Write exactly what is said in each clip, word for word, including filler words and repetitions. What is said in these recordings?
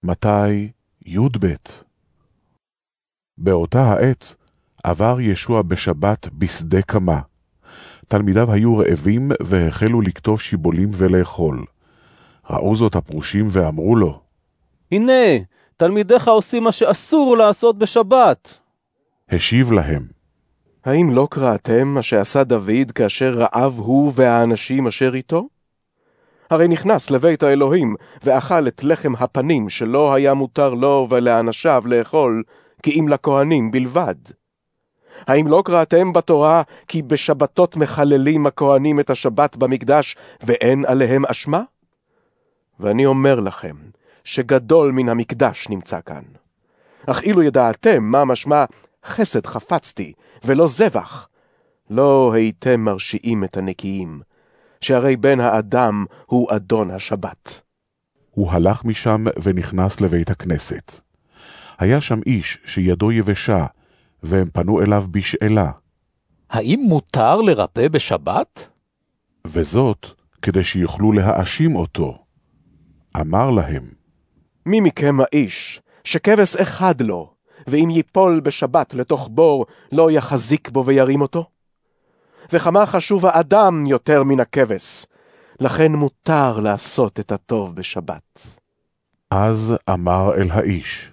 מתי י"ב. באותה העת עבר ישוע בשבת בשדה קמה. תלמידיו היו רעבים והחלו לכתוב שיבולים ולאכול. ראו זאת הפרושים ואמרו לו, הנה, תלמידיך עושים מה שאסור לעשות בשבת. השיב להם, האם לא קראתם מה שעשה דוד כאשר רעב הוא והאנשים אשר איתו? הרי נכנס לבית האלוהים ואכל את לחם הפנים שלא היה מותר לו ולאנשיו לאכול, כי אם לכהנים בלבד. האם לא קראתם בתורה כי בשבתות מחללים הכהנים את השבת במקדש ואין עליהם אשמה? ואני אומר לכם שגדול מן המקדש נמצא כאן. אך אילו ידעתם מה משמע חסד חפצתי ולא זבח, לא הייתם מרשיעים את הנקיים, שהרי בן האדם הוא אדון השבת. הוא הלך משם ונכנס לבית הכנסת. היה שם איש שידו יבשה, והם פנו אליו בשאלה. האם מותר לרפא בשבת? וזאת כדי שיוכלו להאשים אותו. אמר להם, מי מכם האיש שכבש אחד לו, ואם ייפול בשבת לתוך בור לא יחזיק בו וירים אותו? וכמה חשוב האדם יותר מן הכבש, לכן מותר לעשות את הטוב בשבת. אז אמר אל האיש,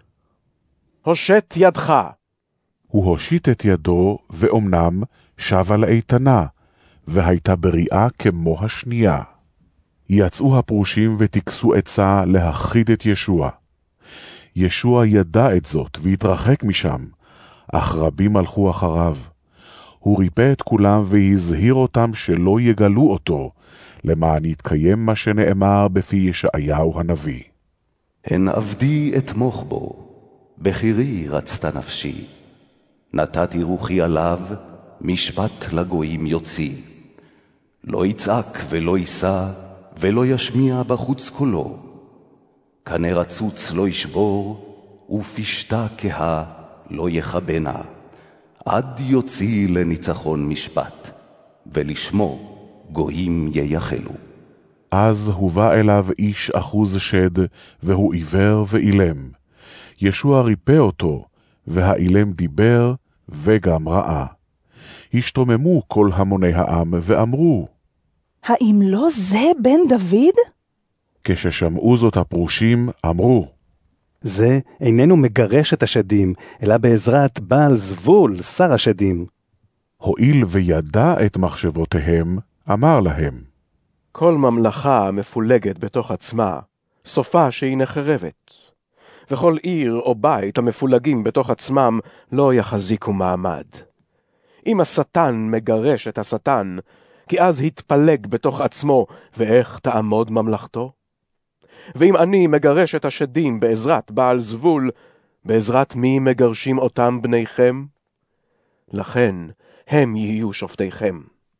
הושט ידך. הוא הושיט את ידו, ואומנם שבה לאיתנה, והייתה בריאה כמו השנייה. יצאו הפרושים ותקסו עצה להחיד את ישוע. ישוע ידע את זאת והתרחק משם, אך רבים הלכו אחריו. הוא ריפא את כולם והזהיר אותם שלא יגלו אותו, למען יתקיים מה שנאמר בפי ישעיהו הנביא. הן עבדי אתמוך בו, בחירי רצתה נפשי. נתתי רוחי עליו, משפט לגויים יוציא. לא יצעק ולא יישא, ולא ישמיע בחוץ קולו. קנה רצוץ לא ישבור, ופשתה כהה לא יחבנה. עד יוציא לניצחון משפט, ולשמו גויים ייחלו. אז הובא אליו איש אחוז שד, והוא עיוור ואילם. ישוע ריפא אותו, והאילם דיבר וגם ראה. השתוממו כל המוני העם ואמרו, האם לא זה בן דוד? כששמעו זאת הפרושים אמרו, זה איננו מגרש את השדים, אלא בעזרת בעל זבול, שר השדים. הואיל וידע את מחשבותיהם, אמר להם, כל ממלכה מפולגת בתוך עצמה, סופה שהיא נחרבת. וכל עיר או בית המפולגים בתוך עצמם לא יחזיקו מעמד. אם השטן מגרש את השטן, כי אז התפלג בתוך עצמו, ואיך תעמוד ממלכתו? ואם אני מגרש את השדים בעזרת בעל זבול, בעזרת מי מגרשים אותם בניכם? לכן הם יהיו שופטיכם.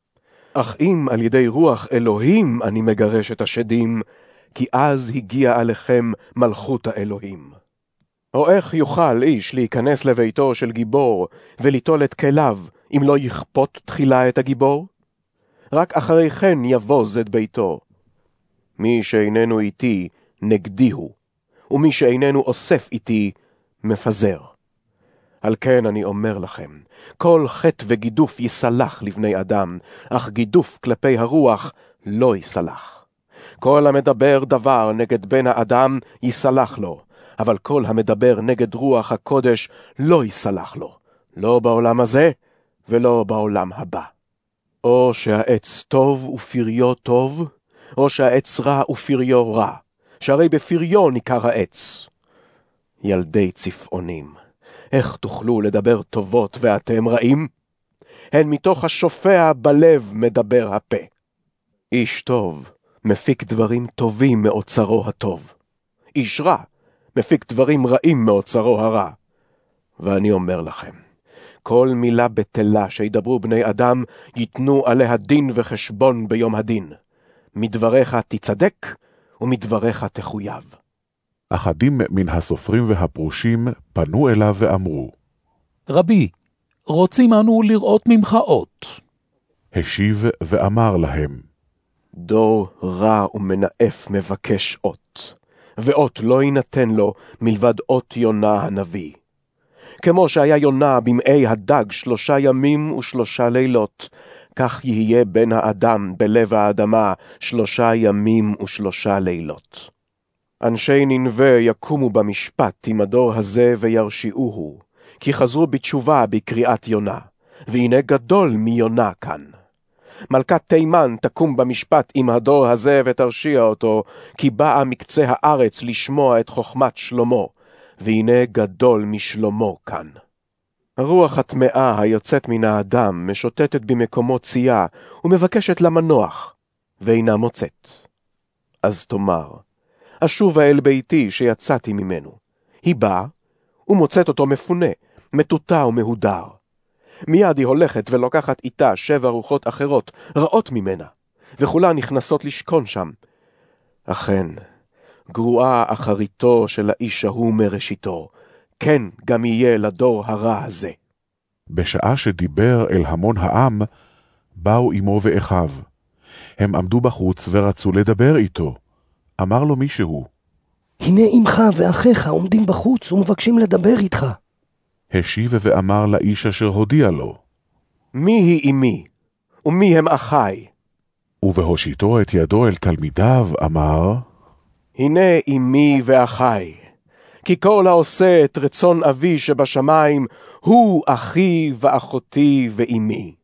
אך אם על ידי רוח אלוהים אני מגרש את השדים, כי אז הגיע עליכם מלכות האלוהים. או איך יוכל איש להיכנס לביתו של גיבור וליטול את כליו, אם לא יכפות תחילה את הגיבור? רק אחרי כן יבוז את ביתו. מי שאיננו איתי נגדי הוא, ומי שאיננו אוסף איתי מפזר. על כן אני אומר לכם, כל חטא וגידוף יסלח לבני אדם, אך גידוף כלפי הרוח לא יסלח. כל המדבר דבר נגד בן האדם יסלח לו, אבל כל המדבר נגד רוח הקודש לא יסלח לו, לא בעולם הזה ולא בעולם הבא. או שהעץ טוב ופריו טוב, או שהעץ רע ופריו רע, שהרי בפריו ניכר העץ. ילדי צפעונים, איך תוכלו לדבר טובות ואתם רעים? הן מתוך השופע בלב מדבר הפה. איש טוב מפיק דברים טובים מאוצרו הטוב. איש רע מפיק דברים רעים מאוצרו הרע. ואני אומר לכם, כל מילה בטלה שידברו בני אדם ייתנו עליה דין וחשבון ביום הדין. מדבריך תצדק ומדבריך תחויב. אחדים מן הסופרים והפרושים פנו אליו ואמרו, רבי, רוצים אנו לראות ממך אות. השיב ואמר להם, דור רע ומנאף מבקש אות, ואות לא יינתן לו מלבד אות יונה הנביא. כמו שהיה יונה במעי הדג שלושה ימים ושלושה לילות, כך יהיה בן האדם בלב האדמה שלושה ימים ושלושה לילות. אנשי ננבה יקומו במשפט עם הדור הזה וירשיעוהו, כי חזרו בתשובה בקריאת יונה, והנה גדול מיונה כאן. מלכת תימן תקום במשפט עם הדור הזה ותרשיע אותו, כי באה מקצה הארץ לשמוע את חוכמת שלמה, והנה גדול משלמה כאן. הרוח הטמאה היוצאת מן האדם משוטטת במקומו צייה, ומבקשת למנוח, ואינה מוצאת. אז תאמר, אשובה אל ביתי שיצאתי ממנו. היא באה, ומוצאת אותו מפונה, מטוטה ומהודר. מיד היא הולכת ולוקחת איתה שבע רוחות אחרות, רעות ממנה, וכולה נכנסות לשכון שם. אכן, גרועה אחריתו של האיש ההוא מראשיתו, כן גם יהיה לדור הרע הזה. בשעה שדיבר אל המון העם, באו עמו ואחיו. הם עמדו בחוץ ורצו לדבר איתו. אמר לו מישהו, הנה אמך ואחיך עומדים בחוץ ומבקשים לדבר איתך. השיב ואמר לאיש אשר הודיע לו, מי היא אמי, ומי הם אחי? ובהושיטו את ידו אל תלמידיו אמר, הנה אמי ואחי, כי כל העושה את רצון אבי שבשמיים, הוא אחי ואחותי ואמי.